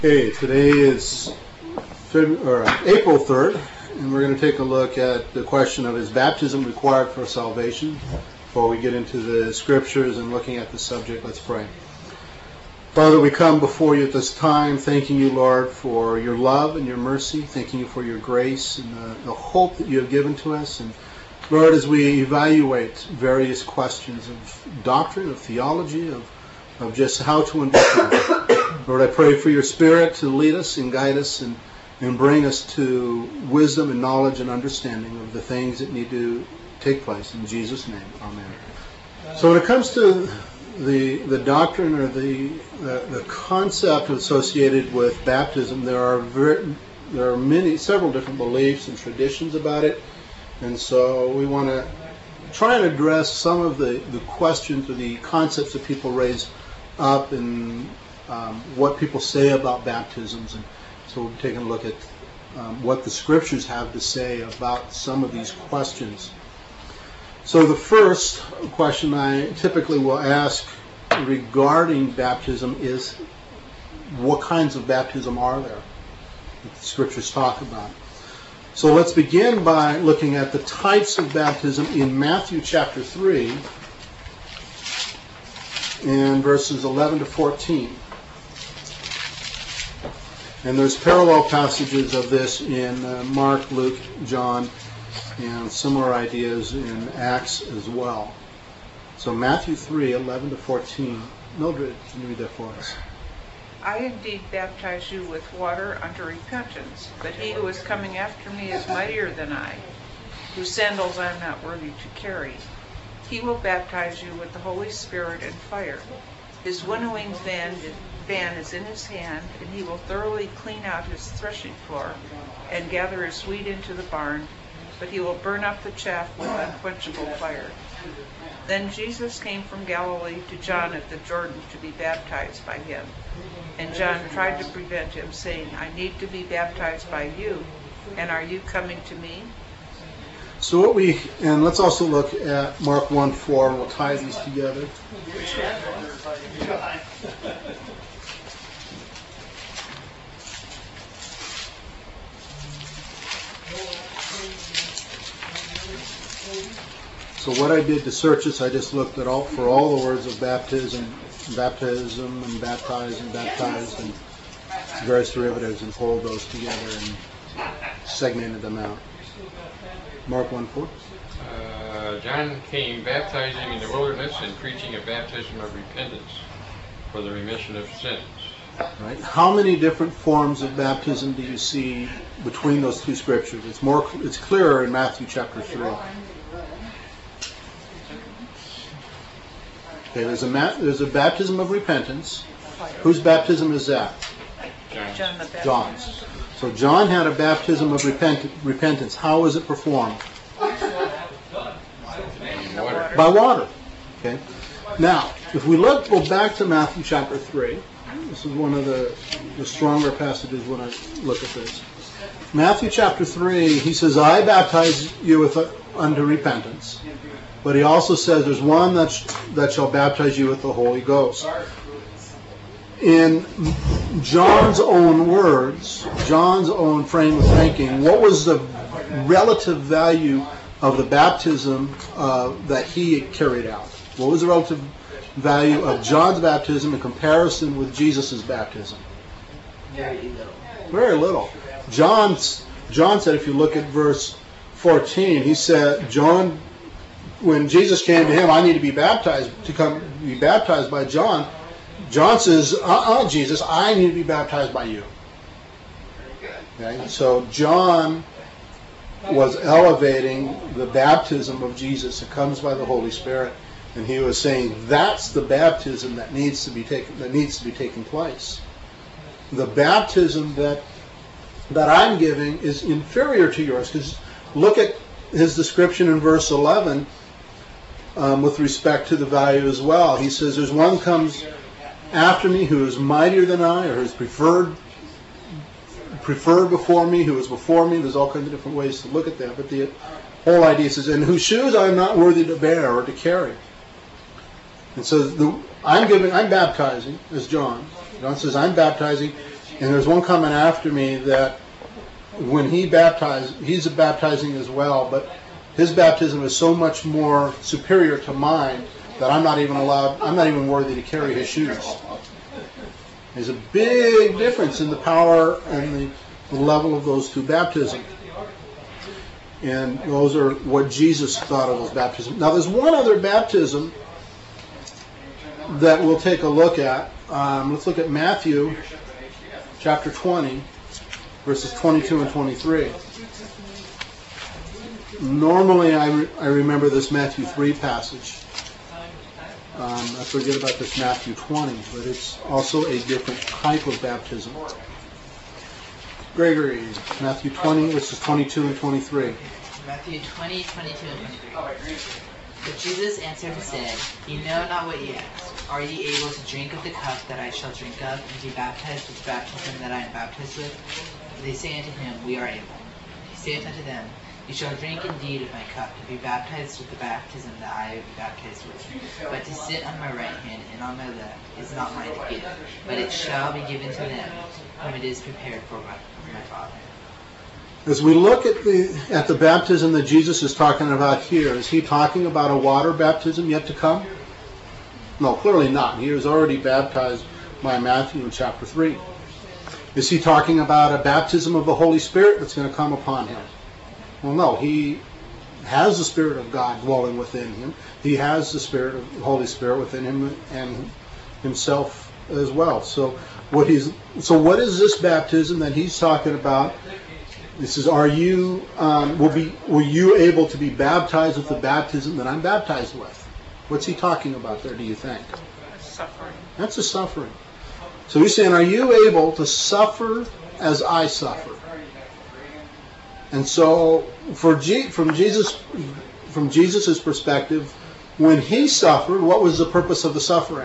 Okay, today is April 3rd, and we're going to take a look at the question of, is baptism required for salvation? Before we get into the scriptures and looking at the subject, let's pray. Father, we come before you at this time, thanking you, Lord, for your love and your mercy, thanking you for your grace and the hope that you have given to us. And Lord, as we evaluate various questions of doctrine, of theology, of just how to understand, Lord, I pray for your Spirit to lead us and guide us and bring us to wisdom and knowledge and understanding of the things that need to take place. In Jesus' name, amen. So when it comes to the doctrine or the concept associated with baptism, there are several different beliefs and traditions about it. And so we want to try and address some of the questions or the concepts that people raise up and what people say about baptisms. And so we're taking a look at what the scriptures have to say about some of these questions. So the first question I typically will ask regarding baptism is, what kinds of baptism are there that the scriptures talk about? So let's begin by looking at the types of baptism in Matthew chapter 3 and verses 11 to 14. And there's parallel passages of this in Mark, Luke, John, and similar ideas in Acts as well. So Matthew 3, 11 to 14. Mildred, can you read that for us? I indeed baptize you with water unto repentance, but he who is coming after me is mightier than I, whose sandals I am not worthy to carry. He will baptize you with the Holy Spirit and fire. His winnowing fan is in his hand, and he will thoroughly clean out his threshing floor and gather his wheat into the barn, but he will burn up the chaff with unquenchable fire. Then Jesus came from Galilee to John at the Jordan to be baptized by him. And John tried to prevent him, saying, I need to be baptized by you, and are you coming to me? So let's also look at Mark 1:4, and we'll tie these together. So what I did to search this, I just looked at for all the words of baptism and baptize and baptized and various derivatives, and pulled those together and segmented them out. Mark 1:4. John came baptizing in the wilderness and preaching a baptism of repentance for the remission of sins. Right. How many different forms of baptism do you see between those two scriptures? It's clearer in Matthew chapter 3. Okay, there's a baptism of repentance. Whose baptism is that? John the Baptist. John's. So John had a baptism of repentance. How was it performed? Water. By water. Okay. Now, if we go back to Matthew chapter 3, this is one of the stronger passages when I look at this. Matthew chapter 3, he says, I baptize you unto repentance. But he also says there's one that shall baptize you with the Holy Ghost. In John's own words, John's own frame of thinking, what was the relative value of the baptism that he carried out? What was the relative value of John's baptism in comparison with Jesus' baptism? Very little. John said, if you look at verse 14, he said, when Jesus came to him, I need to be baptized, to be baptized by John. John says, Jesus, I need to be baptized by you. Okay? So John was elevating the baptism of Jesus that comes by the Holy Spirit, and he was saying that's the baptism that needs to be taking place. The baptism that I'm giving is inferior to yours, because look at his description in verse 11 with respect to the value as well. He says, there's one comes after me who is mightier than I, or is preferred before me, who is before me. There's all kinds of different ways to look at that, but the whole idea says, and whose shoes I am not worthy to bear or to carry. And so I'm baptizing, as John. John says, I'm baptizing, And there's one coming after me that when he baptized, he's baptizing as well, but his baptism is so much more superior to mine that I'm not even worthy to carry his shoes. There's a big difference in the power and the level of those two baptisms. And those are what Jesus thought of as baptism. Now there's one other baptism that we'll take a look at. Let's look at Matthew chapter 20, verses 22 and 23. Normally I remember this Matthew 3 passage. I forget about this Matthew 20, but it's also a different type of baptism. Gregory, Matthew 20, verses 22 and 23. Matthew 20, 22 and 23. But Jesus answered and said, "You know not what ye ask. Are ye able to drink of the cup that I shall drink of, and be baptized with the baptism that I am baptized with?" They say unto him, "We are able." He saith unto them, "You shall drink indeed of my cup, and be baptized with the baptism that I be baptized with. But to sit on my right hand and on my left is not mine to give, but it shall be given to them whom it is prepared for my Father." As we look at the baptism that Jesus is talking about here, is he talking about a water baptism yet to come? No, clearly not. He was already baptized by Matthew in chapter 3. Is he talking about a baptism of the Holy Spirit that's going to come upon him? Well, no. He has the Spirit of God dwelling within him. He has the Spirit of the Holy Spirit within him and himself as well. So what is this baptism that he's talking about? This is, were you able to be baptized with the baptism that I'm baptized with? What's he talking about there, do you think? Suffering. That's a suffering. So he's saying, are you able to suffer as I suffer? And so from Jesus' perspective, when he suffered, what was the purpose of the suffering?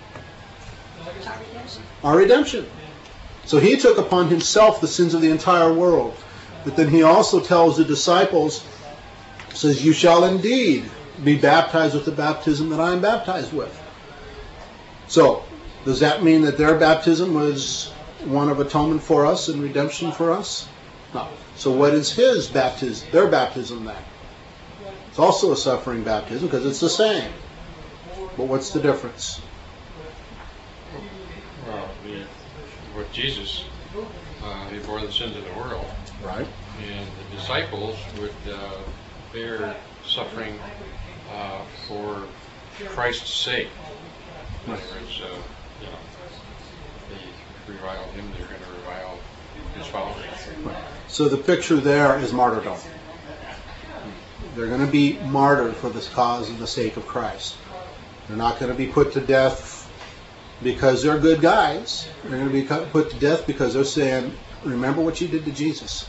Our redemption. So he took upon himself the sins of the entire world. But then he also tells the disciples, says, "You shall indeed be baptized with the baptism that I am baptized with." So, does that mean that their baptism was one of atonement for us and redemption for us? No. So what is his baptism, their baptism then? It's also a suffering baptism because it's the same. But what's the difference? Well, with Jesus, he bore the sins of the world. Right. And the disciples would bear suffering for Christ's sake. In other words, they reviled him, they're going to revile his followers. Right. So the picture there is martyrdom. They're going to be martyred for the cause and the sake of Christ. They're not going to be put to death because they're good guys. They're going to be put to death because they're saying, "Remember what you did to Jesus."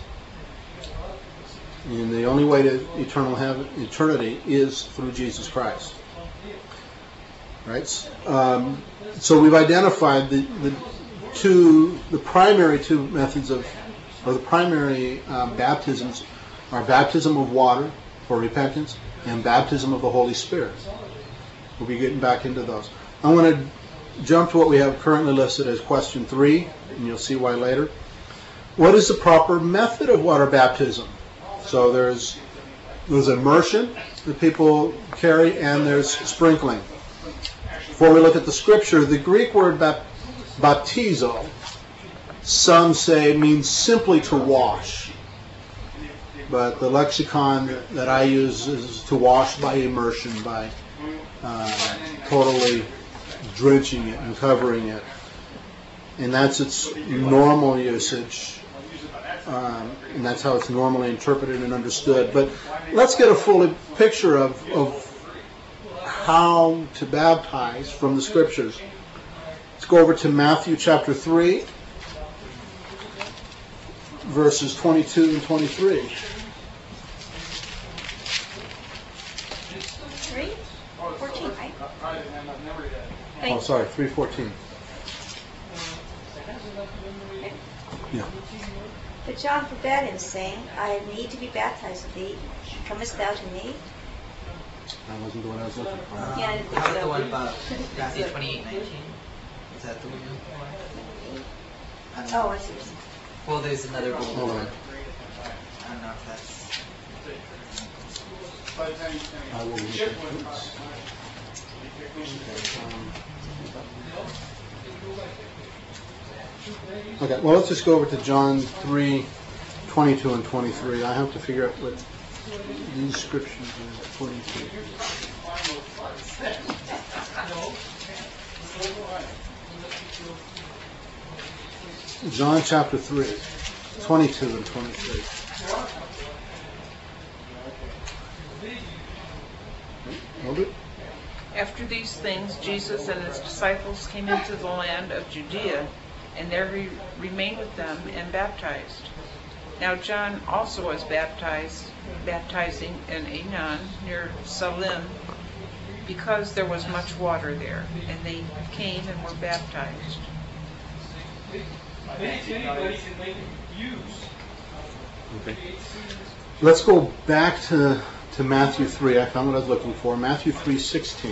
And the only way to eternity is through Jesus Christ. Right? So we've identified the primary two methods the primary baptisms are baptism of water for repentance and baptism of the Holy Spirit. We'll be getting back into those. I want to jump to what we have currently listed as question 3, and you'll see why later. What is the proper method of water baptism? So there's immersion that people carry, and there's sprinkling. Before we look at the scripture, the Greek word baptizo, some say means simply to wash. But the lexicon that I use is to wash by immersion, by totally drenching it and covering it. And that's its normal usage. And that's how it's normally interpreted and understood. But let's get a full picture of how to baptize from the scriptures. Let's go over to Matthew chapter 3, verses 22 and 23. 3:14, right? Oh, sorry, 3:14. Yeah. But John forbade him, saying, I have need to be baptized of thee. Comest thou to me? That wasn't the one I was looking for. Yeah, I didn't think How about so. the one about Matthew 28:19? Is that the one? Oh, I see. what you're saying. Well, there's another bold Hold on. one. I don't know if that's. I will look at this. Okay, well, let's just go over to John 3:22 and 23. I have to figure out what these scriptures are. 22. John chapter 3, 22 and 23. Hold it. After these things, Jesus and his disciples came into the land of Judea, and there he remained with them and baptized. Now John also was baptizing in Aenon near Salim, because there was much water there, and they came and were baptized. Okay. Let's go back to Matthew 3. I found what I was looking for. Matthew 3:16.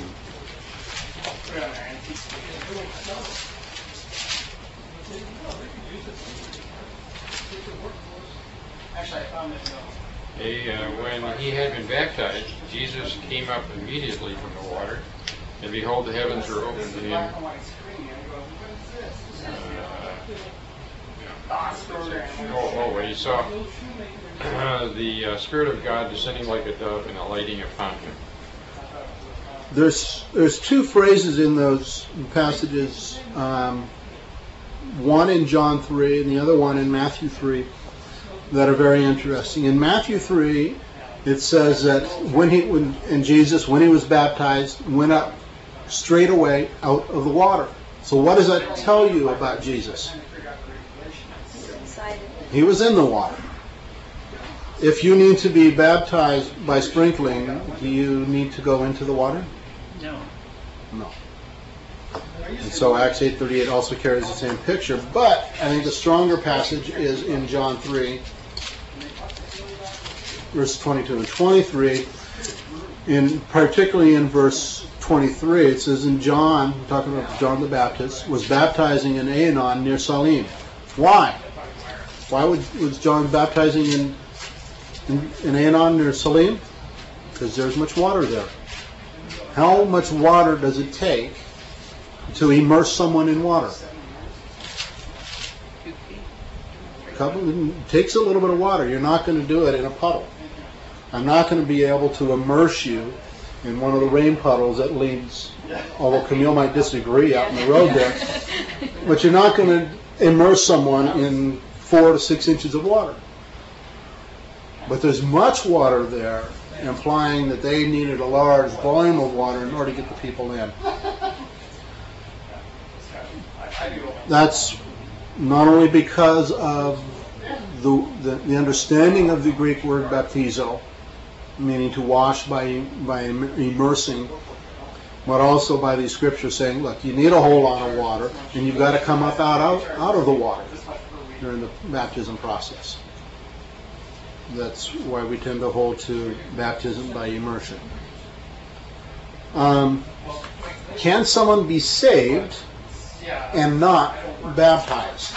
When he had been baptized, Jesus came up immediately from the water, and behold, the heavens were opened to him. He saw the Spirit of God descending like a dove and alighting upon him. There's two phrases in those passages, one in John 3 and the other one in Matthew 3, that are very interesting. In Matthew 3, it says that when Jesus, when he was baptized, went up straight away out of the water. So what does that tell you about Jesus? He was in the water. If you need to be baptized by sprinkling, do you need to go into the water? No. No. And so Acts 8:38 also carries the same picture, but I think the stronger passage is in John 3, verse 22 and 23. Particularly in verse 23, it says, "In John," talking about John the Baptist, "was baptizing in Aenon near Salim." Why? Why was John baptizing in Aenon near Salim? Because there's much water there. How much water does it take to immerse someone in water? It takes a little bit of water. You're not going to do it in a puddle. I'm not going to be able to immerse you in one of the rain puddles that leads, although Camille might disagree out in the road there, but you're not going to immerse someone in 4 to 6 inches of water. But there's much water there, implying that they needed a large volume of water in order to get the people in. That's not only because of the understanding of the Greek word baptizo, meaning to wash by immersing, but also by these scriptures saying, look, you need a whole lot of water, and you've got to come up out of the water during the baptism process. That's why we tend to hold to baptism by immersion. Can someone be saved and not baptized?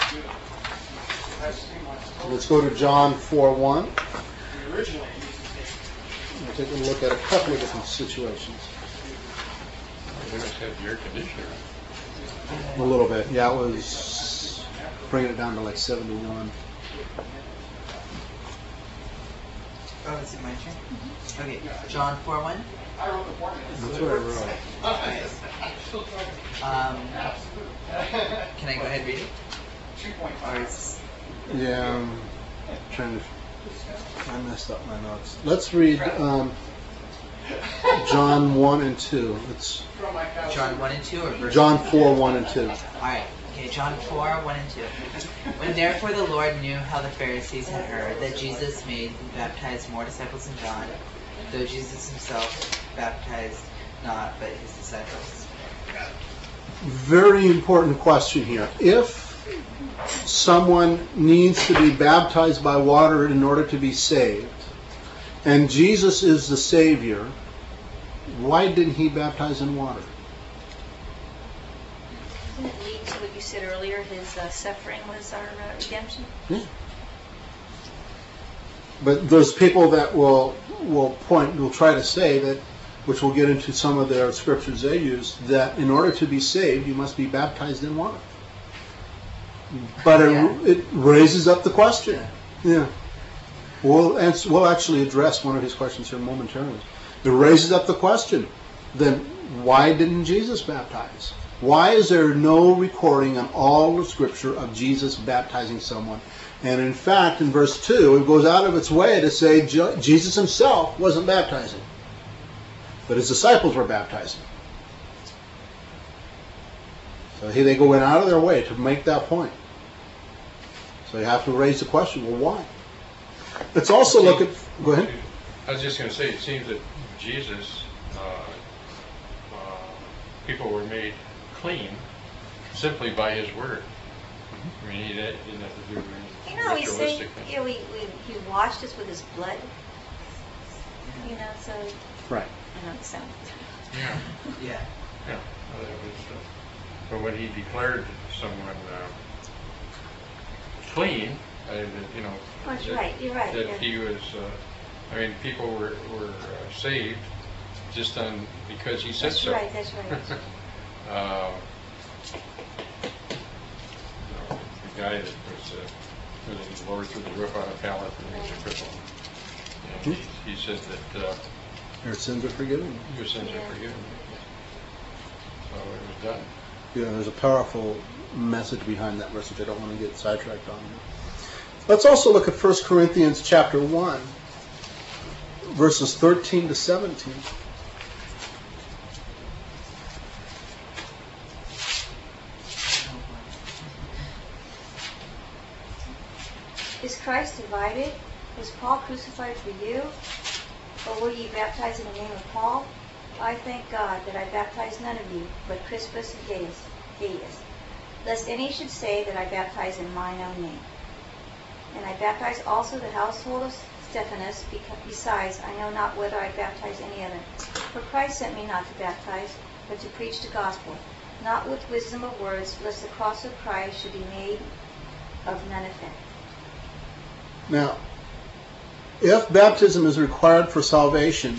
Let's go to John 4:1. We'll take a look at a couple of different situations. They must have the air conditioner. A little bit. Yeah, it was bringing it down to like 71. Oh, is it my turn? Okay, John 4:1. That's what I wrote. Can I go ahead and read it? Or is... Yeah, I'm trying to... I messed up my notes. Let's read John 1 and 2. It's John 1 and 2 or verse John 4, 1 and 2. Alright, okay, John 4, 1 and 2. When therefore the Lord knew how the Pharisees had heard that Jesus made and baptized more disciples than John, though Jesus himself baptized not, but his disciples. Very important question here. If someone needs to be baptized by water in order to be saved, and Jesus is the Savior, why didn't he baptize in water? Doesn't it lead to what you said earlier, his suffering was our redemption. Yeah. But there's people that will try to say that, which we'll get into some of their scriptures they use, that in order to be saved, you must be baptized in water. But it raises up the question. Yeah. We'll actually address one of his questions here momentarily. It raises up the question, then why didn't Jesus baptize? Why is there no recording on all the scripture of Jesus baptizing someone? And in fact, in verse 2, it goes out of its way to say Jesus himself wasn't baptizing, but his disciples were baptizing. So they go out of their way to make that point. So you have to raise the question, well, why? Let's also look at... Go ahead. I was just going to say, it seems that Jesus, people were made clean simply by his word. I mean, he didn't have to do anything. We say, he washed us with his blood. So... Right. I know it sounds... Yeah. But when he declared someone clean, That's right, you're right. that he was, people were saved just because he said so. That's right. The guy that was lowered through the roof on a pallet and was a cripple. He said that your sins are forgiven. Your sins are forgiven. So it was done. Yeah, there's a powerful message behind that verse, which I don't want to get sidetracked on. Let's also look at 1 Corinthians chapter 1, verses 13 to 17. Is Christ divided? Was Paul crucified for you? Or were ye baptized in the name of Paul? I thank God that I baptized none of you, but Crispus and Gaius, lest any should say that I baptized in mine own name. And I baptized also the household of Stephanas, besides I know not whether I baptized any other. For Christ sent me not to baptize, but to preach the gospel, not with wisdom of words, lest the cross of Christ should be made of none effect. Now, if baptism is required for salvation,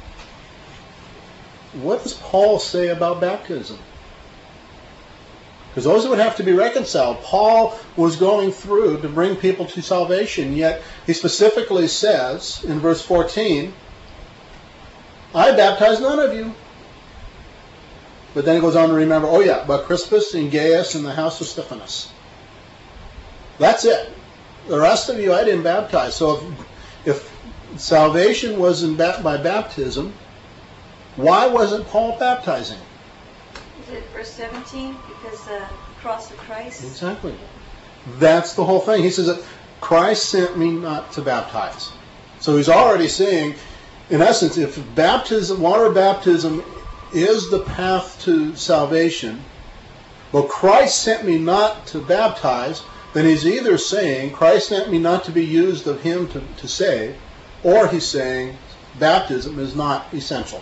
what does Paul say about baptism? Because those would have to be reconciled. Paul was going through to bring people to salvation, yet he specifically says in verse 14, I baptize none of you. But then he goes on to remember, but Crispus and Gaius in the house of Stephanas. That's it. The rest of you I didn't baptize. So if salvation was by baptism, why wasn't Paul baptizing? Is it verse 17? Because the cross of Christ? Exactly. That's the whole thing. He says that Christ sent me not to baptize. So he's already saying, in essence, if water baptism is the path to salvation, well, Christ sent me not to baptize, then he's either saying Christ sent me not to be used of him to save, or he's saying baptism is not essential.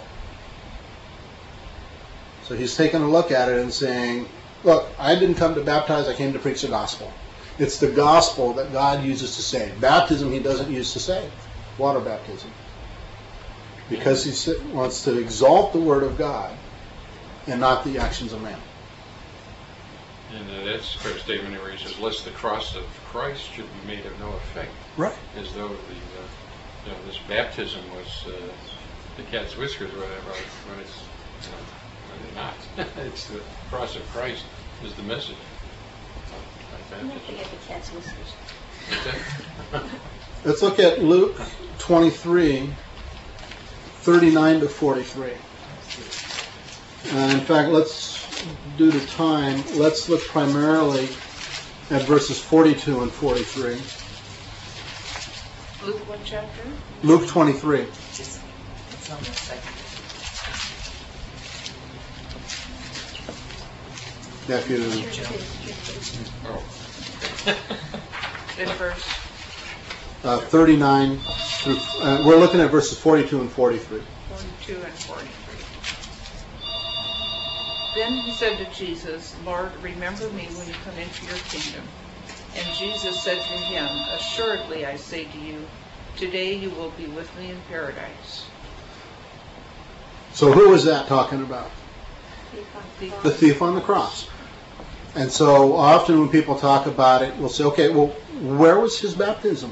So he's taking a look at it and saying, look, I didn't come to baptize, I came to preach the gospel. It's the gospel that God uses to save. Baptism he doesn't use to save. Water baptism. Because he wants to exalt the word of God and not the actions of man. And that's a fair statement where he says, lest the cross of Christ should be made of no effect. Right. As though this baptism was the cat's whiskers or whatever, when it's not. It's the cross of Christ is the message. I'm going to forget the cat's whiskers. Let's look at Luke 23, 39 to 43. In fact, due to time, let's look primarily at verses 42 and 43. Luke what chapter? Luke 23. It's on the second. Yeah, if you, Oh. In verse 39 through, we're looking at verses 42 and 43. 42 and 43. Then he said to Jesus, Lord, remember me when you come into your kingdom. And Jesus said to him, assuredly I say to you, today you will be with me in paradise. So who is that talking about? The thief on the cross. And so often when people talk about it, we'll say, okay, well, where was his baptism?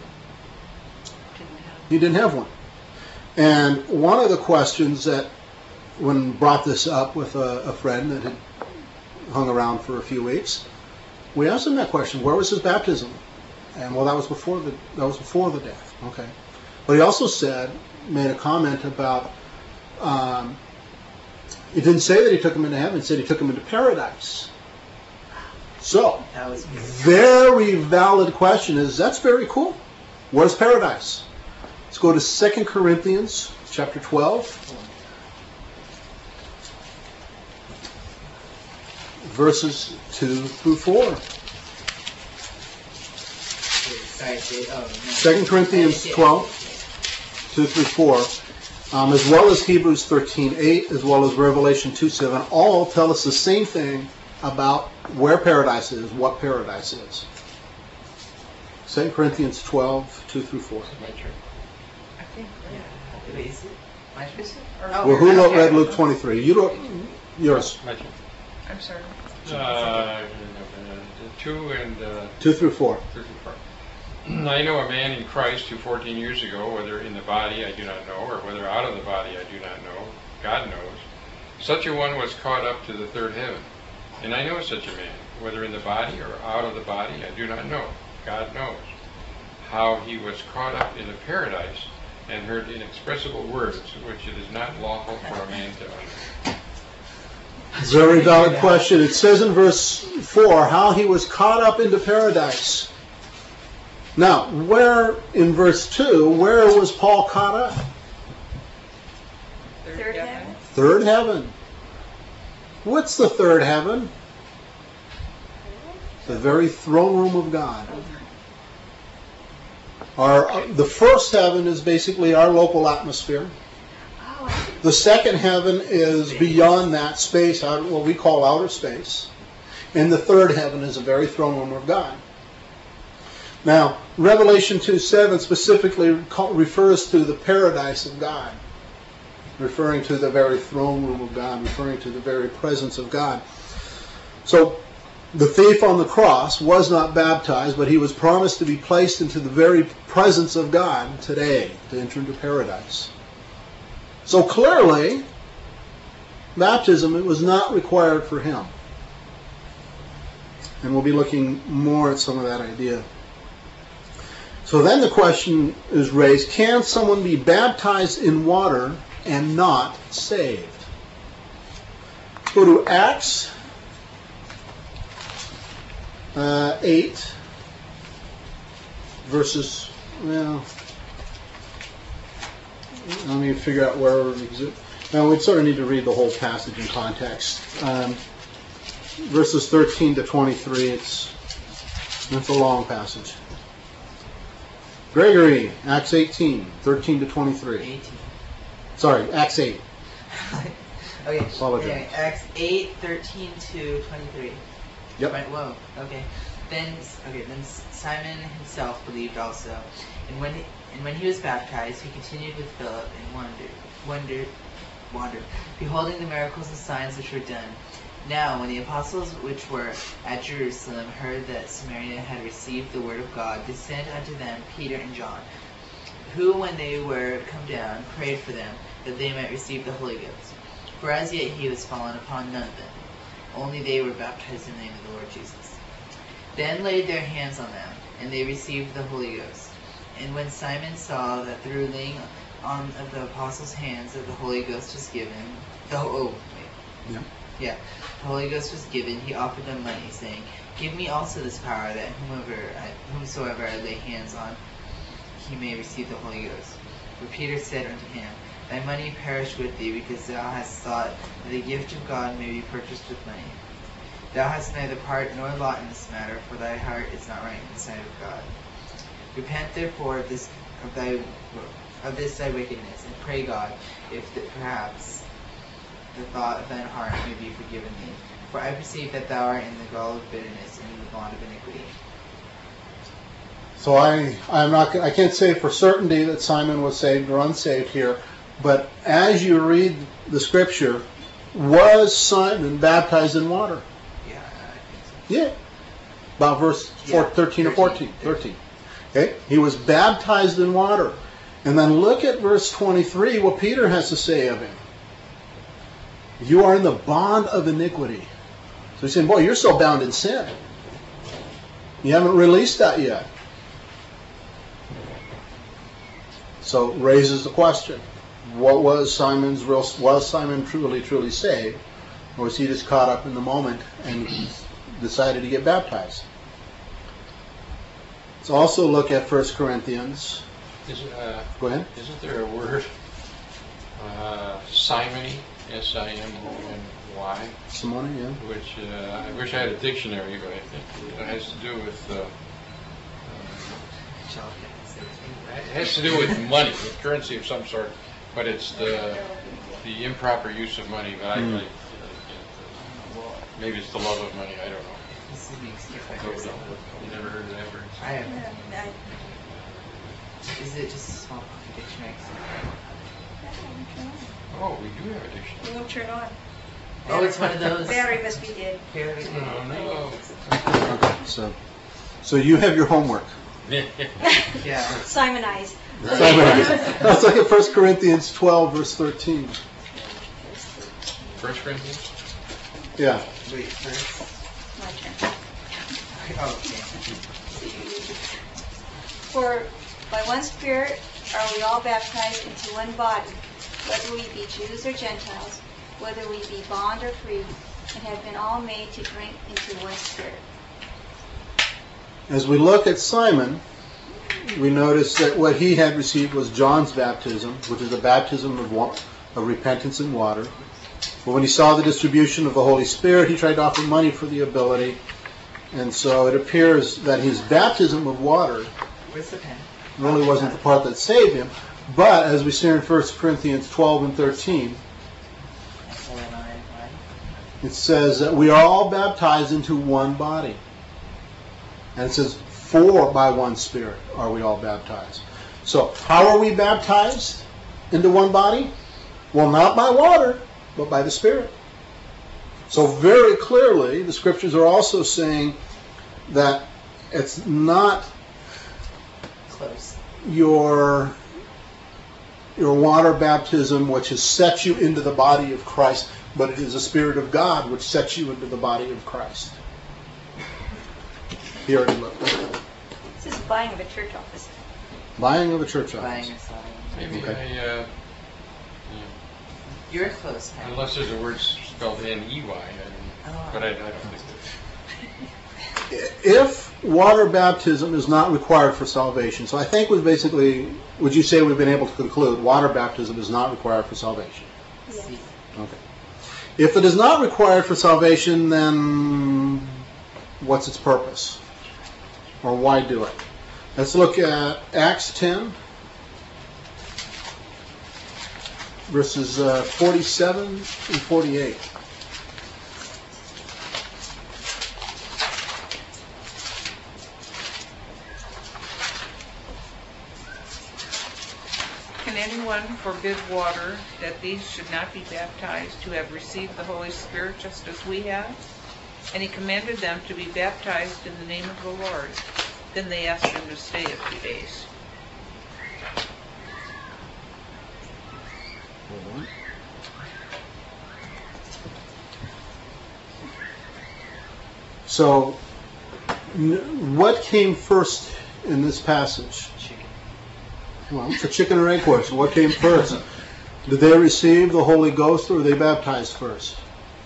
He didn't have one. And one of the questions that, when brought this up with a friend that had hung around for a few weeks, we asked him that question: where was his baptism? And well, that was before the death. Okay, but he also made a comment about. It didn't say that he took him into heaven; it said he took him into paradise. So, very valid question is, that's very cool. What is paradise? Let's go to 2 Corinthians chapter 12. Verses 2 through 4. 2 Corinthians 12, 2 through 4, as well as Hebrews 13:8, as well as Revelation 2:7, all tell us the same thing about where paradise is, what paradise is. 2 Corinthians 12, 2 through 4. I think. Wait, is it? My turn? Well, who read Luke 23? You don't. Yours. I'm sorry. 2 through 4. I know a man in Christ who 14 years ago, whether in the body I do not know, or whether out of the body I do not know, God knows, such a one was caught up to the third heaven. And I know such a man, whether in the body or out of the body I do not know, God knows, how he was caught up into paradise and heard inexpressible words which it is not lawful for a man to utter. Very valid question. It says in verse 4 how he was caught up into paradise. Now, where in verse 2, where was Paul caught up? Third heaven. Third heaven. What's the third heaven? The very throne room of God. The first heaven is basically our local atmosphere. The second heaven is beyond that space, what we call outer space. And the third heaven is the very throne room of God. Now, Revelation 2:7 specifically refers to the paradise of God, referring to the very throne room of God, referring to the very presence of God. So, the thief on the cross was not baptized, but he was promised to be placed into the very presence of God today, to enter into paradise. So clearly, baptism, it was not required for him. And we'll be looking more at some of that idea. So then the question is raised, can someone be baptized in water and not saved? Go to Acts 8, verses, well, let me figure out where it exists. Now, we sort of need to read the whole passage in context. Verses 13 to 23, it's a long passage. Gregory, Acts 18, 13 to 23. 18. Sorry, Acts 8. Okay. Apologize. Anyway, Acts 8, 13 to 23. Yep. Right, whoa. Okay. Then Simon himself believed also, and when he was baptized, he continued with Philip and wondered, beholding the miracles and signs which were done. Now, when the apostles which were at Jerusalem heard that Samaria had received the word of God, they sent unto them Peter and John, who, when they were come down, prayed for them, that they might receive the Holy Ghost. For as yet he was fallen upon none of them, only they were baptized in the name of the Lord Jesus. Then laid their hands on them, and they received the Holy Ghost. And when Simon saw that through laying on of the apostles' hands that the Holy Ghost was given, the Holy Ghost was given, he offered them money, saying, Give me also this power, that whomsoever I lay hands on, he may receive the Holy Ghost. But Peter said unto him, Thy money perish with thee, because thou hast thought that the gift of God may be purchased with money. Thou hast neither part nor lot in this matter, for thy heart is not right in the sight of God. Repent therefore of this thy wickedness, and pray God, if that perhaps the thought of thine heart may be forgiven thee. For I perceive that thou art in the gall of bitterness and in the bond of iniquity. So I can't say for certainty that Simon was saved or unsaved here, but as you read the scripture, was Simon baptized in water? Yeah, I think so. Yeah. About verse 13 or 14. 13. Okay? He was baptized in water. And then look at verse 23, what Peter has to say of him. You are in the bond of iniquity. So he's saying, boy, you're still bound in sin. You haven't released that yet. So it raises the question, what was Simon truly saved? Or was he just caught up in the moment and decided to get baptized? Let's also look at 1 Corinthians. Go ahead. Isn't there a word, simony, S-I-M-O-N-Y? Simone, yeah. Which I wish I had a dictionary, but I think it has to do with money, with currency of some sort. But it's the improper use of money. But maybe it's the love of money. I don't know. This is being skipped by You person. never heard of that word? I have. Is it just a small pocket dictionary? Oh, we do have a dictionary. It won't turn on. Oh, it's one of those. Battery must be dead. Fairly Oh, no. Okay, so you have your homework. Yeah. Simonized. Let's look at 1 Corinthians 12, verse 13. 1 Corinthians? Yeah. Wait, first. My turn. Oh, okay. For by one Spirit are we all baptized into one body, whether we be Jews or Gentiles, whether we be bond or free, and have been all made to drink into one Spirit. As we look at Simon, we notice that what he had received was John's baptism, which is a baptism of repentance in water. But when he saw the distribution of the Holy Spirit, he tried to offer money for the ability. And so it appears that his baptism of water Where's the pen? really wasn't the part that saved him. But as we see in 1 Corinthians 12 and 13, it says that we are all baptized into one body. And it says, for by one Spirit are we all baptized. So how are we baptized into one body? Well, not by water, but by the Spirit. So very clearly, the Scriptures are also saying that it's not Close. your water baptism which has set you into the body of Christ, but it is the Spirit of God which sets you into the body of Christ. He already looked. This is buying of a church office. Buying of a church Buying office. or selling. Maybe Okay. You're close, pen. unless there's a word spelled N-E-Y, but I don't think that. If water baptism is not required for salvation, so I think would you say we've been able to conclude water baptism is not required for salvation? Yes. Okay. If it is not required for salvation, then what's its purpose? Or why do it? Let's look at Acts 10, verses 47 and 48. Can anyone forbid water that these should not be baptized who have received the Holy Spirit just as we have? And he commanded them to be baptized in the name of the Lord. Then they asked him to stay a few days. So, what came first in this passage? Chicken. Well, it's a chicken or egg question. What came first? Did they receive the Holy Ghost or were they baptized first?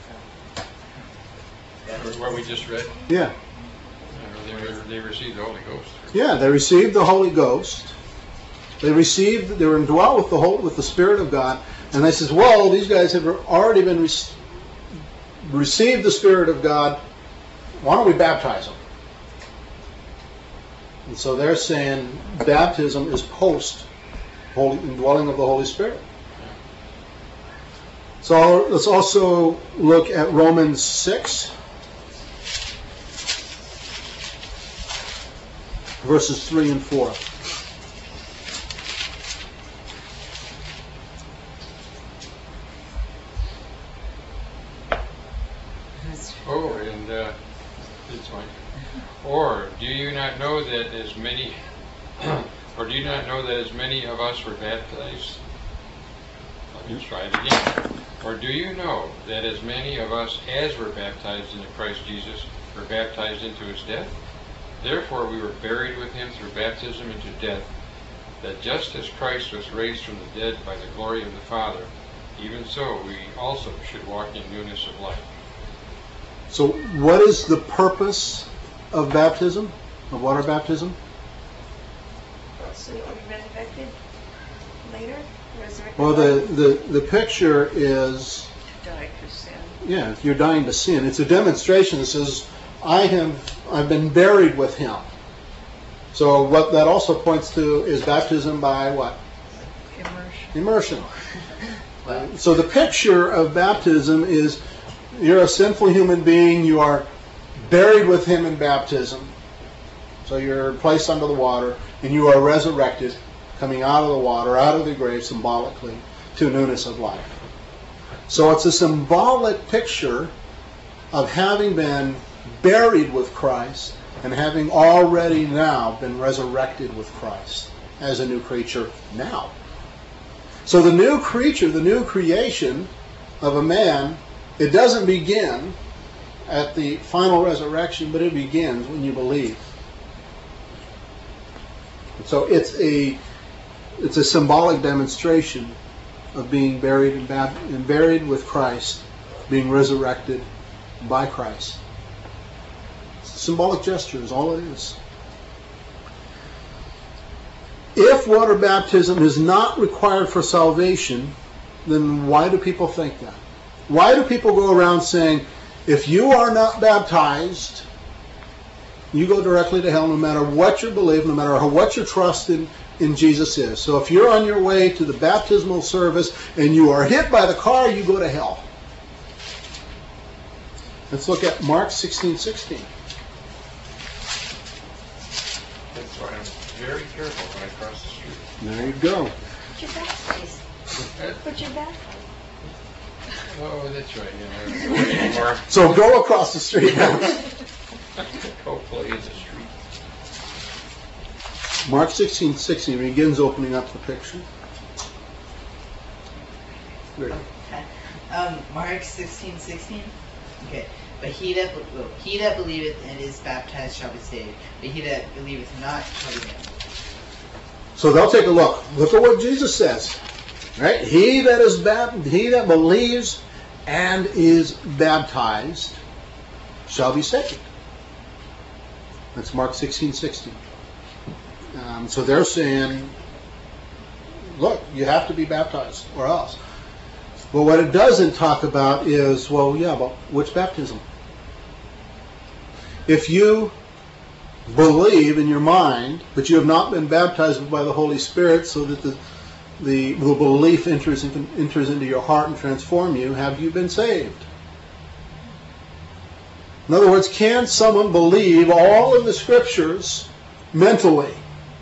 What we just read, Yeah. they received the Holy Ghost. Yeah, they received the Holy Ghost. They were indwelt with the Spirit of God. And they says, well, these guys have already been received the Spirit of God. Why don't we baptize them? And so they're saying baptism is post indwelling of the Holy Spirit. So let's also look at Romans 6, verses 3 and 4. Oh, and it's fine. Or do you not know that as many, or do you not know that as many of us were baptized? Let me try it again. Or do you know that as many of us as were baptized into Christ Jesus were baptized into his death? Therefore we were buried with him through baptism into death, that just as Christ was raised from the dead by the glory of the Father, even so we also should walk in newness of life. So what is the purpose of baptism, of water baptism? So you can be resurrected later? Resurrected Well, later? the picture is, Die to sin. yeah, if you're dying to sin, it's a demonstration that says, I've been buried with him. So what that also points to is baptism by what? Immersion. Immersion. So the picture of baptism is you're a sinful human being, you are buried with him in baptism. So you're placed under the water, and you are resurrected, coming out of the water, out of the grave, symbolically, to newness of life. So it's a symbolic picture of having been buried with Christ and having already now been resurrected with Christ as a new creature now. So the new creature, the new creation of a man, it doesn't begin at the final resurrection, but it begins when you believe. So it's a symbolic demonstration of being buried and buried with Christ, being resurrected by Christ. It's a symbolic gesture is all it is. If water baptism is not required for salvation, then why do people think that? Why do people go around saying, if you are not baptized, you go directly to hell no matter what you believe, no matter what your trust in Jesus is. So if you're on your way to the baptismal service and you are hit by the car, you go to hell. Let's look at Mark 16:16. That's why I'm very careful when I cross the street. There you go. Put your back, please. Put your back. Oh, that's right. Yeah. More So go across the street now. hopefully in the street. Mark 16:16 begins opening up the picture. There. Mark 16:16. Okay. But he that believeth and is baptized shall be saved, but he that believeth not shall be damned. So they'll take a look. Look at what Jesus says. Right? He that believes and is baptized shall be saved. That's Mark 16:16. So they're saying, look, you have to be baptized or else. But what it doesn't talk about is, well, yeah, but which baptism? If you believe in your mind, but you have not been baptized by the Holy Spirit so that the belief enters into your heart and transforms you, have you been saved? In other words, can someone believe all of the scriptures mentally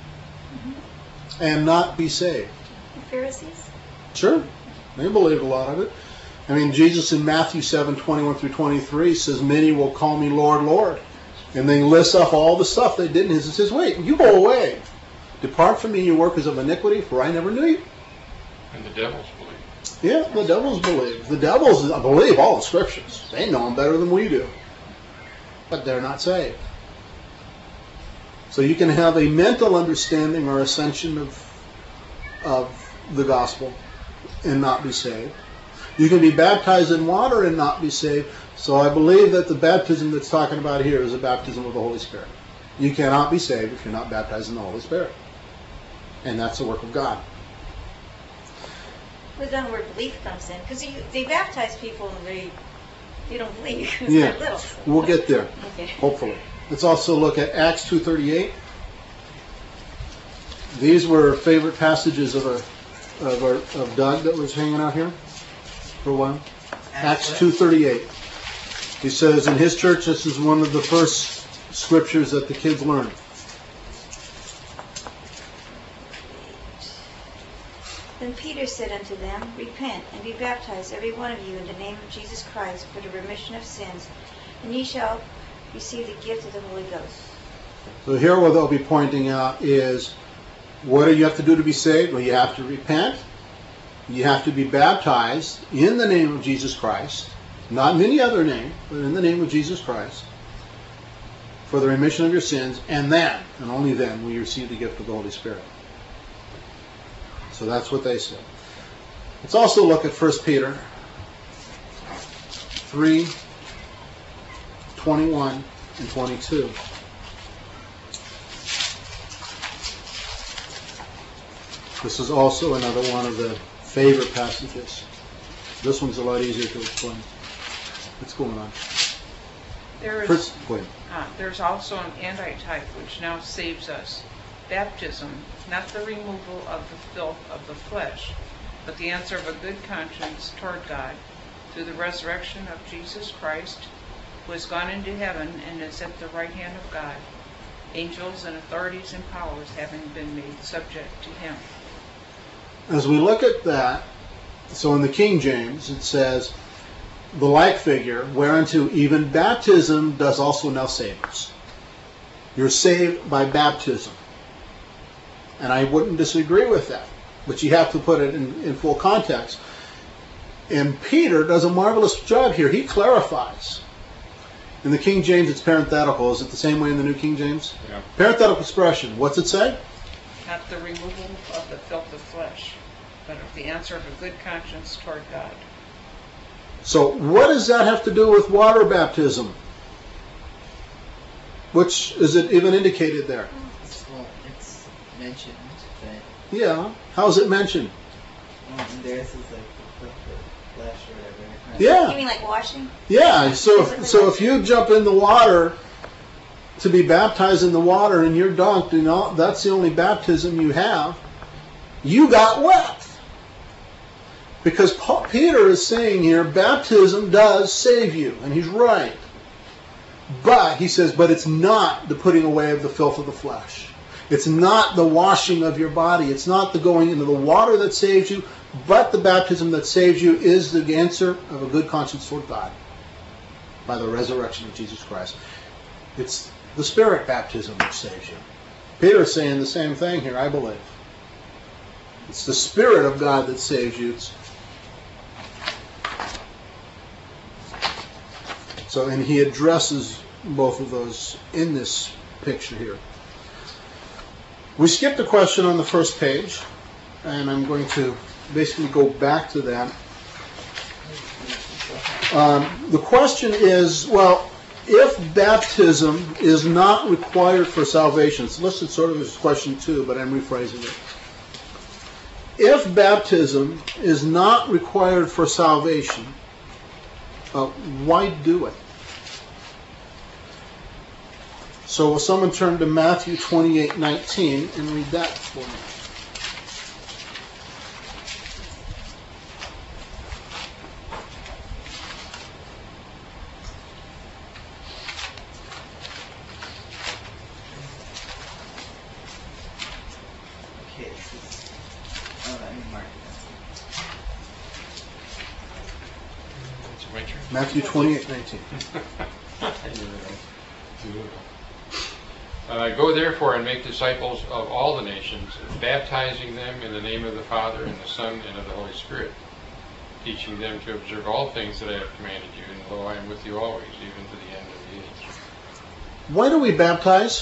and not be saved? The Pharisees? Sure. They believed a lot of it. I mean, Jesus in Matthew 7:21-23 says, many will call me Lord, Lord. And then lists off all the stuff they did. And he says, wait, you go away. Depart from me, you workers of iniquity, for I never knew you. And the devils believe. Yeah, the devils believe. The devils believe all the scriptures. They know them better than we do. But they're not saved. So you can have a mental understanding or ascension of the gospel and not be saved. You can be baptized in water and not be saved. So I believe that the baptism that's talking about here is a baptism of the Holy Spirit. You cannot be saved if you're not baptized in the Holy Spirit. And that's the work of God. Where's that word belief comes in? Because they baptize people and they don't believe because Yeah, they're little. we'll get there, Okay. hopefully. Let's also look at Acts 2:38. These were favorite passages of Doug that was hanging out here. for a while? Acts 2:38. He says in his church this is one of the first scriptures that the kids learn. Then Peter said unto them, Repent, and be baptized every one of you in the name of Jesus Christ for the remission of sins, and ye shall receive the gift of the Holy Ghost. So here what they'll be pointing out is, what do you have to do to be saved? Well, you have to repent. You have to be baptized in the name of Jesus Christ, not in any other name, but in the name of Jesus Christ, for the remission of your sins, and then, and only then, will you receive the gift of the Holy Spirit. So that's what they said. Let's also look at 1 Peter 3:21 and 22. This is also another one of the favorite passages. This one's a lot easier to explain. What's going on? There's also an antitype which now saves us. Baptism, not the removal of the filth of the flesh, but the answer of a good conscience toward God through the resurrection of Jesus Christ, who has gone into heaven and is at the right hand of God, angels and authorities and powers having been made subject to him. As we look at that, so in the King James it says, the like figure, whereunto even baptism does also now save us. You're saved by baptism. And I wouldn't disagree with that. But you have to put it in full context. And Peter does a marvelous job here. He clarifies. In the King James it's parenthetical. Is it the same way in the New King James? Yeah. Parenthetical expression. What's it say? Not the removal of the filth of flesh, but of the answer of a good conscience toward God. So what does that have to do with water baptism? Which is it even indicated there? Well, it's mentioned, but Yeah. How's it mentioned? theirs is like the flesh or whatever. Yeah. You mean like washing? Yeah. So if you jump in the water to be baptized in the water and you're dunked and all, that's the only baptism you have, you got wet. Because Peter is saying here, baptism does save you. And he's right. But, he says, but it's not the putting away of the filth of the flesh. It's not the washing of your body. It's not the going into the water that saves you. But the baptism that saves you is the answer of a good conscience toward God by the resurrection of Jesus Christ. It's the Spirit baptism that saves you. Peter is saying the same thing here, I believe. It's the Spirit of God that saves you. So, and he addresses both of those in this picture here. We skipped a question on the first page, and I'm going to basically go back to that. The question is, well, if baptism is not required for salvation, it's listed sort of as question 2, but I'm rephrasing it. If baptism is not required for salvation, why do it? So will someone turn to Matthew 28:19 and read that for me? Okay, this is... Oh, let me mark it. It's a winter. Matthew 28:19. Go therefore and make disciples of all the nations, baptizing them in the name of the Father and the Son and of the Holy Spirit, teaching them to observe all things that I have commanded you, and lo, I am with you always, even to the end of the age. Why do we baptize?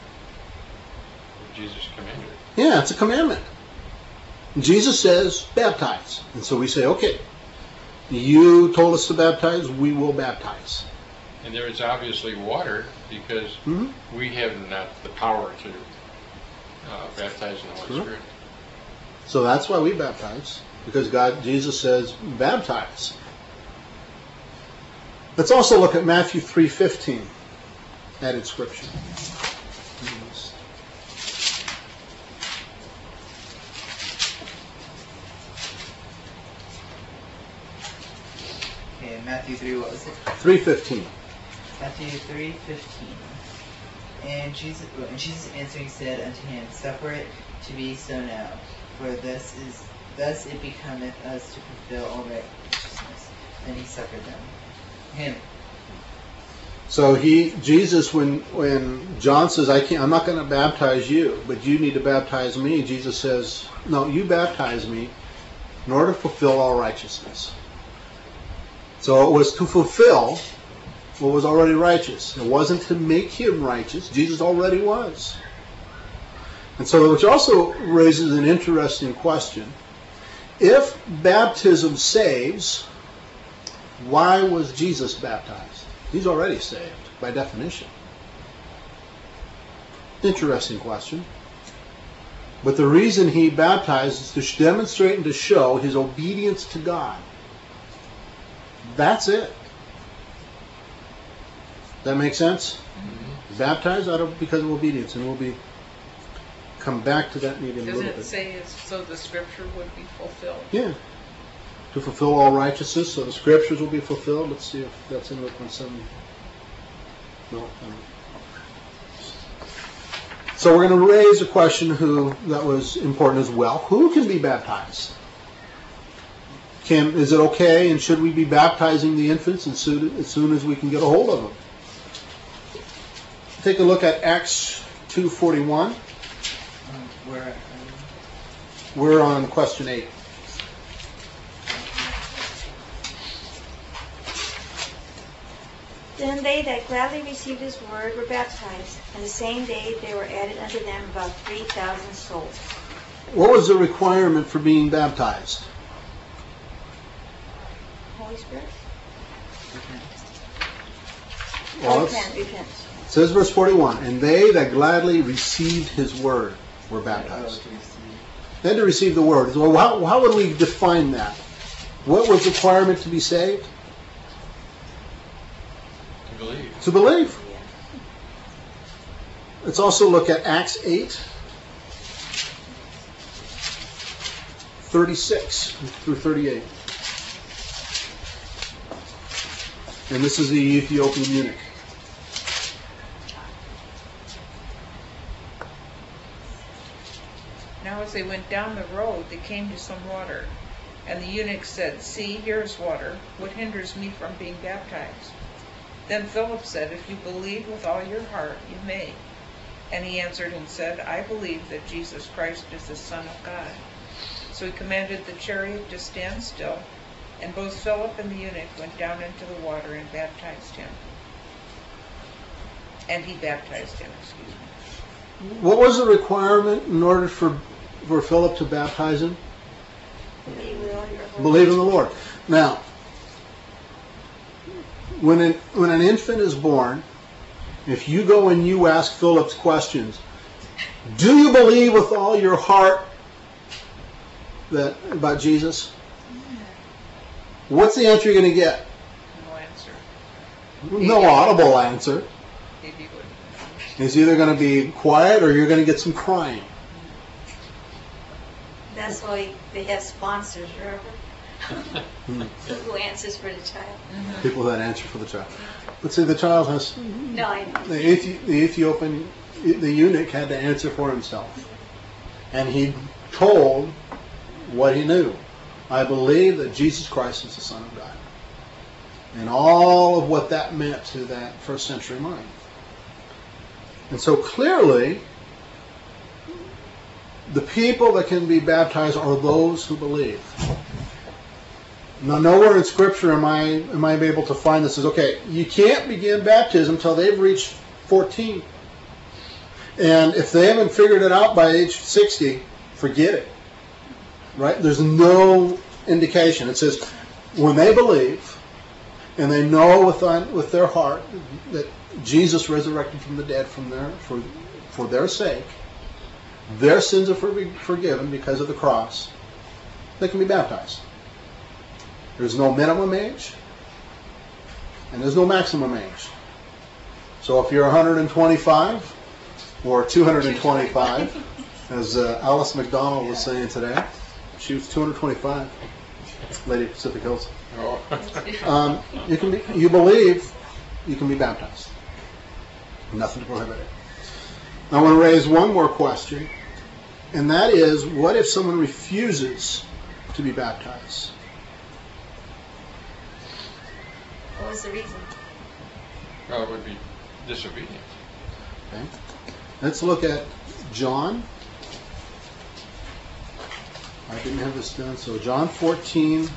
Jesus commanded it. Yeah, it's a commandment. Jesus says, baptize. And so we say, okay, you told us to baptize, we will baptize. And there is obviously water, because we have not the power to baptize in the Holy Spirit. So that's why we baptize, because Jesus says, baptize. Let's also look at Matthew 3:15, added scripture. Matthew 3, what was it? 3:15. Matthew 3:15. And Jesus answering said unto him, Suffer it to be so now, for thus it becometh us to fulfill all righteousness. Then he suffered him. So Jesus, when John says, I'm not going to baptize you, but you need to baptize me, Jesus says, no, you baptize me in order to fulfill all righteousness. So it was to fulfill what was already righteous. It wasn't to make him righteous. Jesus already was. And so, which also raises an interesting question. If baptism saves, why was Jesus baptized? He's already saved, by definition. Interesting question. But the reason he baptized is to demonstrate and to show his obedience to God. That's it. That make sense? Mm-hmm. Baptized because of obedience, and we'll come back to that maybe in a little bit. Doesn't it say it's so the scripture would be fulfilled? Yeah. To fulfill all righteousness, so the scriptures will be fulfilled. Let's see if that's in Luke 1:7. No. So we're going to raise a question that was important as well. Who can be baptized? Is it okay, and should we be baptizing the infants as soon as we can get a hold of them? Take a look at Acts 2:41. We're on question 8. Then they that gladly received his word were baptized, and the same day there were added unto them about 3,000 souls. What was the requirement for being baptized? Holy Spirit? It Repent. says verse 41, and they that gladly received his word were baptized. Then to receive the word. Well, how would we define that? What was the requirement to be saved? To believe. To believe. Let's also look at Acts 8:36 through 38. And this is the Ethiopian eunuch. Now as they went down the road, they came to some water. And the eunuch said, See, here is water. What hinders me from being baptized? Then Philip said, If you believe with all your heart, you may. And he answered and said, I believe that Jesus Christ is the Son of God. So he commanded the chariot to stand still, and both Philip and the eunuch went down into the water and baptized him. And he baptized him, What was the requirement in order for Philip to baptize him? Believe in the Lord. Now, when an infant is born, if you go and you ask Philip's questions, do you believe with all your heart about Jesus? What's the answer you're going to get? No answer. No audible answer. Maybe he wouldn't. It's either going to be quiet or you're going to get some crying. That's why they have sponsors, remember? Who answers for the child? People that answer for the child. But see, the child has... No, I know. The Ethiopian, the eunuch had to answer for himself. And he told what he knew. I believe that Jesus Christ is the Son of God. And all of what that meant to that first century mind. And so clearly, the people that can be baptized are those who believe. Now, nowhere in Scripture am I able to find this as, okay, you can't begin baptism until they've reached 14. And if they haven't figured it out by age 60, forget it. Right? There's no indication. It says, when they believe, and they know with their heart that Jesus resurrected from the dead for their sake, their sins are forgiven because of the cross, they can be baptized. There's no minimum age, and there's no maximum age. So if you're 125 or 225, as Alice McDonald was saying today, she was 225, Lady of Pacific Hills. Oh. you believe, you can be baptized. Nothing to prohibit it. I want to raise one more question, and that is, what if someone refuses to be baptized? What was the reason? Well, it would be disobedience. Okay. Let's look at John. I didn't have this done, so John 14,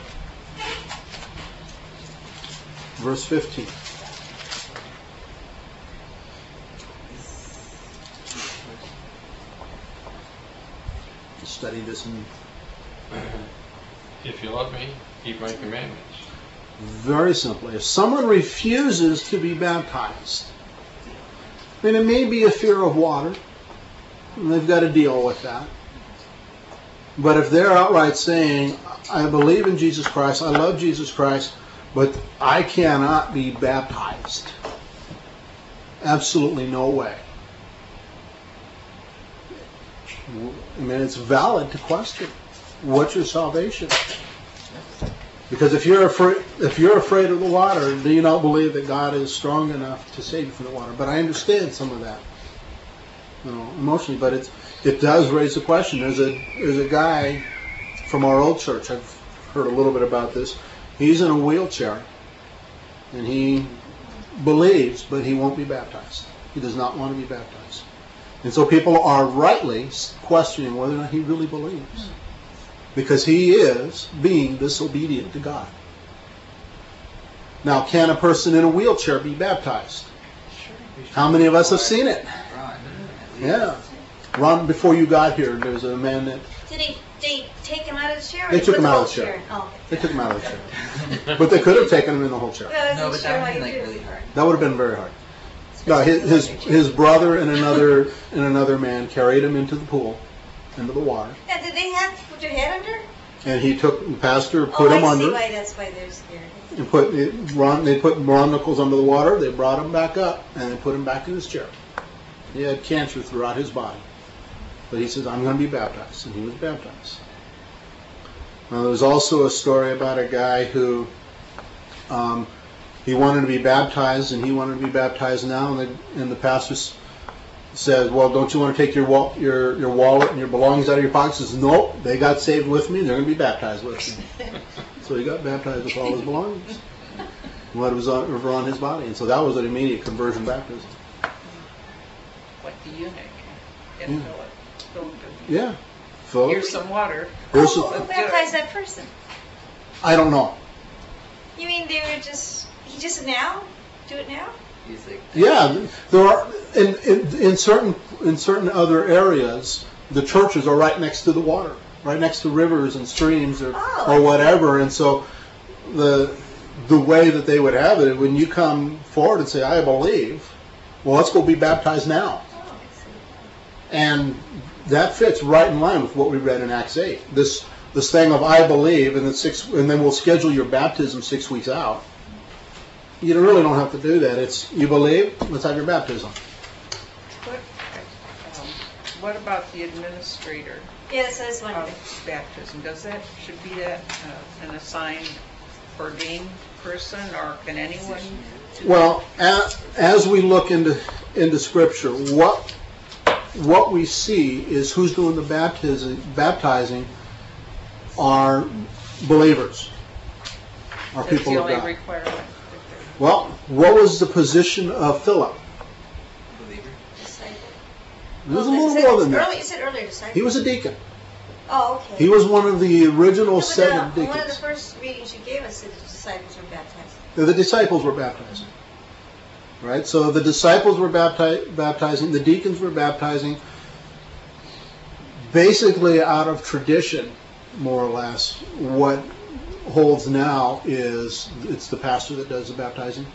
verse 15. Study this in If you love me, keep my commandments. very simply. If someone refuses to be baptized, then it may be a fear of water, and they've got to deal with that. But if they're outright saying, I believe in Jesus Christ, I love Jesus Christ, but I cannot be baptized, absolutely no way. I mean, it's valid to question, what's your salvation? Because if you're afraid of the water, do you not believe that God is strong enough to save you from the water? But I understand some of that, emotionally. But it does raise the question. There's a guy from our old church. I've heard a little bit about this. He's in a wheelchair, and he believes, but he won't be baptized. He does not want to be baptized. And so people are rightly questioning whether or not he really believes. Because he is being disobedient to God. Now, can a person in a wheelchair be baptized? How many of us have seen it? Yeah. Ron, before you got here, there was a man that... Did they take him out of the chair? Or They took put him the out whole of the chair. Oh. They took him out of the chair. But they could have taken him in the whole chair. Well, I No, wasn't but sure that how would be you like do. really hard. That would have been very hard. No, his brother and another man carried him into the pool, into the water. Yeah, did they have to put your head under? And the pastor put him I under. see why that's why they're scared. And they put Ron Nichols under the water. They brought him back up, and they put him back in his chair. He had cancer throughout his body, but he says, "I'm going to be baptized," and he was baptized. Now, there's also a story about a guy who he wanted to be baptized, and he wanted to be baptized now, and the pastor said, "Well, don't you want to take your wallet and your belongings out of your pockets?" He says, "Nope, they got saved with me. They're going to be baptized with me." So he got baptized with all his belongings, what was over on his body, and so that was an immediate conversion baptism. Like the eunuch in Yeah. Philip. Yeah, Philip. Here's some water. Here's Who some- baptized that person? I don't know. You mean they were he just now? Do it now? He's like, Yeah, there are in certain other areas, the churches are right next to the water, right next to rivers and streams or whatever, and so the way that they would have it, when you come forward and say, "I believe," well, let's go be baptized now, and that fits right in line with what we read in Acts 8. This thing of "I believe," and then we'll schedule your baptism 6 weeks out. You really don't have to do that. It's, you believe, let's have your baptism. What about the administrator Yes, I was wondering. of baptism? Should be that an assigned, ordained person, or can anyone? Well, as we look into Scripture, what we see is who's doing the baptizing are believers, are That's people the of only God. requirement. Well, what was the position of Philip? believer. Disciple. It was a little more than that. You said earlier disciple. He was a deacon. Oh, okay. He was one of the original No, but 7 one of the deacons. first readings you gave us said the disciples were baptized. The disciples were baptizing. Right? So the disciples were baptizing, the deacons were baptizing, basically out of tradition, more or less. What holds now is it's the pastor that does the baptizing.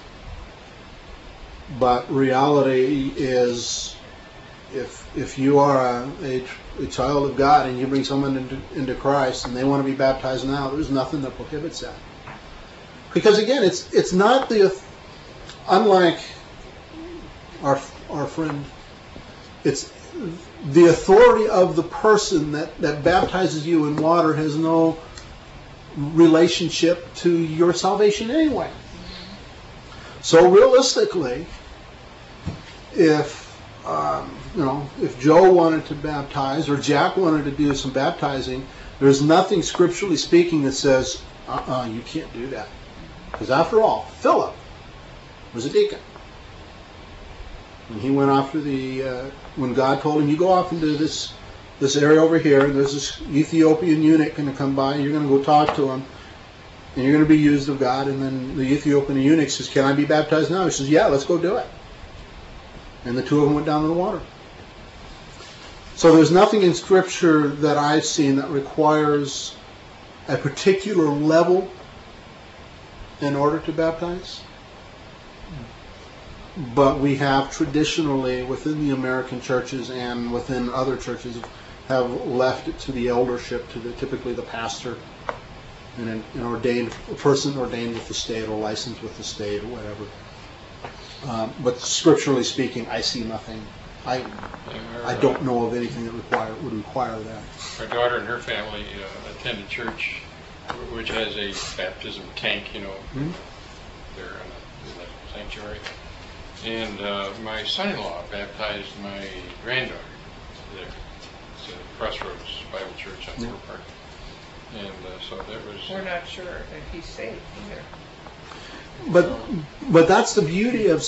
But reality is, if you are a child of God and you bring someone into Christ and they want to be baptized now, there's nothing that prohibits that. Because again, it's not unlike our friend, it's the authority of the person that baptizes you in water has no relationship to your salvation anyway. So realistically, if if Joe wanted to baptize or Jack wanted to do some baptizing, there's nothing scripturally speaking that says, you can't do that. Because after all, Philip was a deacon. And he went off to when God told him, you go off into this area over here, and there's this Ethiopian eunuch going to come by, and you're going to go talk to him, and you're going to be used of God. And then the Ethiopian eunuch says, can I be baptized now? He says, yeah, let's go do it. And the two of them went down to the water. So there's nothing in Scripture that I've seen that requires a particular level in order to baptize. But we have traditionally, within the American churches and within other churches, have left it to the eldership, to typically the pastor, and a person ordained with the state or licensed with the state or whatever. But scripturally speaking, I see nothing. I don't know of anything that would require that. My daughter and her family attend a church which has a baptism tank, Mm-hmm. They're in the sanctuary. And my son-in-law baptized my granddaughter there. It's a Crossroads Bible Church on Fort Park. And so that was... We're not sure that he's saved either. But that's the beauty of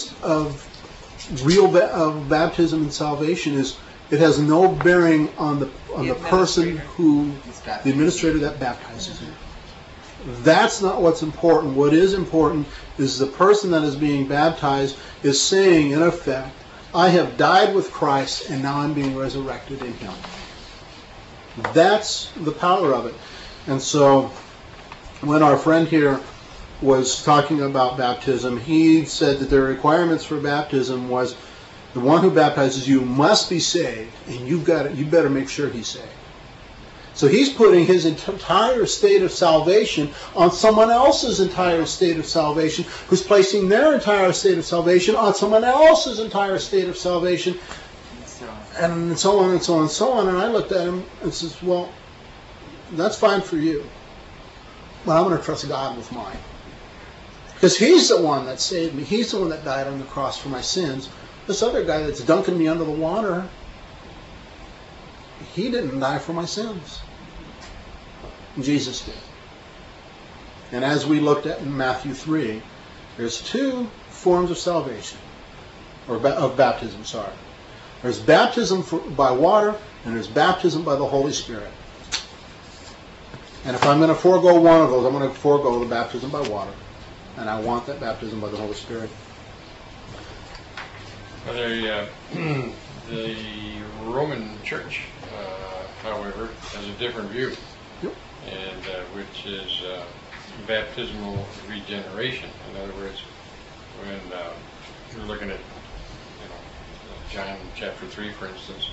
baptism and salvation, is it has no bearing on the person who, the administrator that baptizes you. That's not what's important. What is important is the person that is being baptized is saying, in effect, I have died with Christ and now I'm being resurrected in Him. That's the power of it. And so when our friend here was talking about baptism, he said that the requirements for baptism was the one who baptizes you must be saved, and you better make sure he's saved. So he's putting his entire state of salvation on someone else's entire state of salvation, who's placing their entire state of salvation on someone else's entire state of salvation, and so on and so on and so on. And I looked at him and says, well, that's fine for you, but I'm going to trust God with mine. Because He's the one that saved me. He's the one that died on the cross for my sins. This other guy that's dunking me under the water, he didn't die for my sins. Jesus did. And as we looked at in Matthew 3, there's two forms of salvation, or of baptism, sorry. There's baptism by water, and there's baptism by the Holy Spirit. And if I'm going to forego one of those, I'm going to forego the baptism by water. And I want that baptism by the Holy Spirit. The Roman Church, however, has a different view, Yep. and which is baptismal regeneration. In other words, when you're looking at John chapter 3, for instance,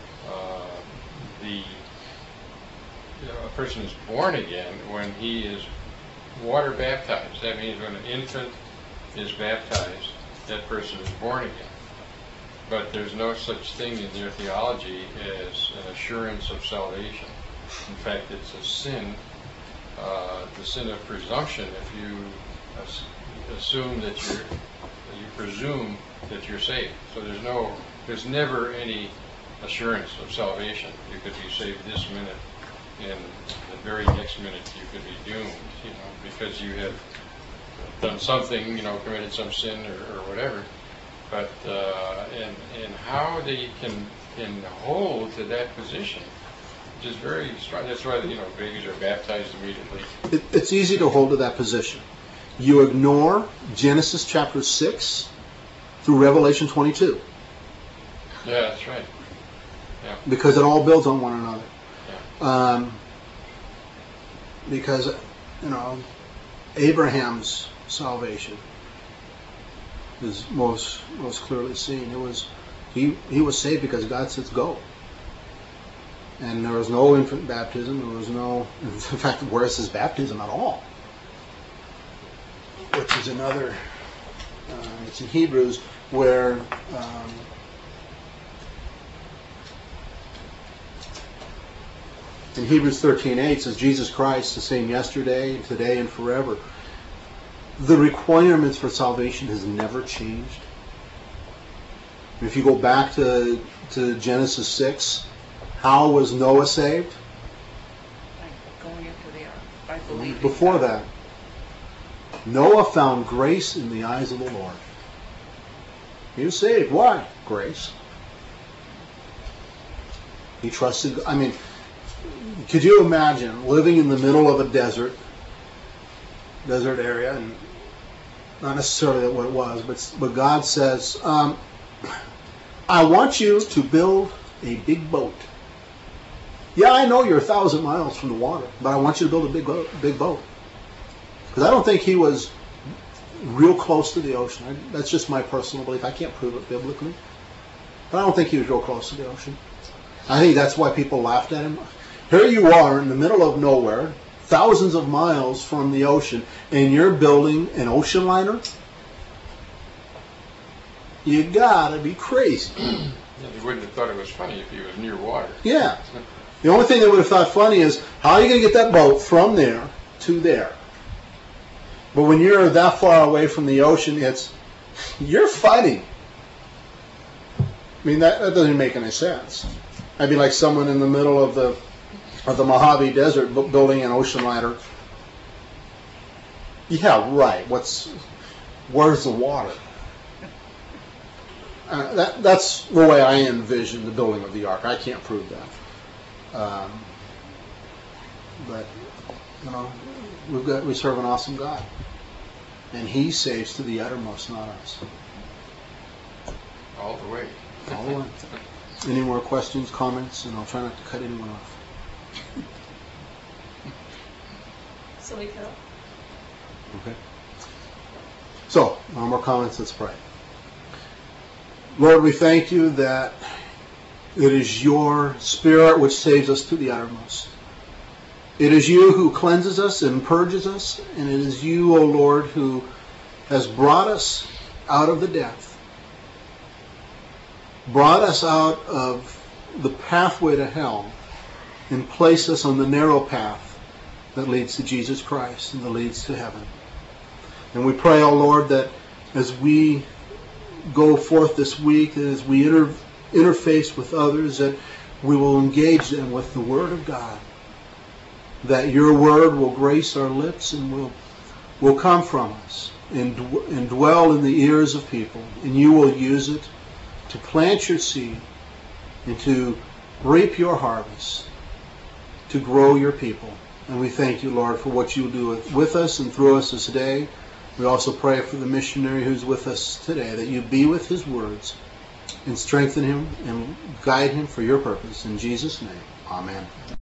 a person is born again when he is water baptized. That means when an infant is baptized, that person is born again. But there's no such thing in their theology as an assurance of salvation. In fact, it's a sin, the sin of presumption, if you assume that you presume that you're saved. So there's never any assurance of salvation. You could be saved this minute, and the very next minute you could be doomed, because you have done something, committed some sin or whatever. But and how they can hold to that position, which is very strong. That's why babies are baptized immediately. It's easy to hold to that position. You ignore Genesis chapter 6 through Revelation 22. Yeah, that's right. Yeah. Because it all builds on one another. Yeah. Because Abraham's salvation is most clearly seen. It was he was saved because God says go. And there was no infant baptism. There was no, in fact, where's his baptism at all? Which is another. It's in Hebrews where. In Hebrews 13:8 says, Jesus Christ, the same yesterday, today, and forever. The requirements for salvation has never changed. If you go back to Genesis 6, how was Noah saved? Going into the ark, I believe. Before that, Noah found grace in the eyes of the Lord. He was saved. Why? Grace. He trusted. I mean, could you imagine living in the middle of a desert area, and not necessarily what it was, but God says, I want you to build a big boat. Yeah, I know you're 1,000 miles from the water, but I want you to build a big boat. Because I don't think he was real close to the ocean. That's just my personal belief. I can't prove it biblically. But I don't think he was real close to the ocean. I think that's why people laughed at him. Here you are in the middle of nowhere, thousands of miles from the ocean, and you're building an ocean liner? You gotta be crazy. Yeah, he wouldn't have thought it was funny if he was near water. Yeah. The only thing they would have thought funny is, how are you going to get that boat from there to there? But when you're that far away from the ocean, you're fighting. I mean, that doesn't make any sense. I'd be like someone in the middle of the Mojave Desert building an ocean liner. Yeah, right. Where's the water? That's the way I envision the building of the ark. I can't prove that. But you know, we serve an awesome God, and He saves to the uttermost, not us. All the way. All the way. Any more questions, comments? And I'll try not to cut anyone off. So we go. Okay. So, no more comments. Let's pray. Lord, we thank you that it is your Spirit which saves us to the uttermost. It is you who cleanses us and purges us, and it is you, O Lord, who has brought us out of the depth, brought us out of the pathway to hell, and placed us on the narrow path that leads to Jesus Christ and that leads to heaven. And we pray, O Lord, that as we go forth this week, that as we interface with others, that we will engage them with the Word of God, that your Word will grace our lips and will come from us and dwell in the ears of people, and you will use it to plant your seed and to reap your harvest, to grow your people. And we thank you, Lord, for what you do with us and through us this day. We also pray for the missionary who's with us today, that you be with his words and strengthen him and guide him for your purpose. In Jesus' name, amen.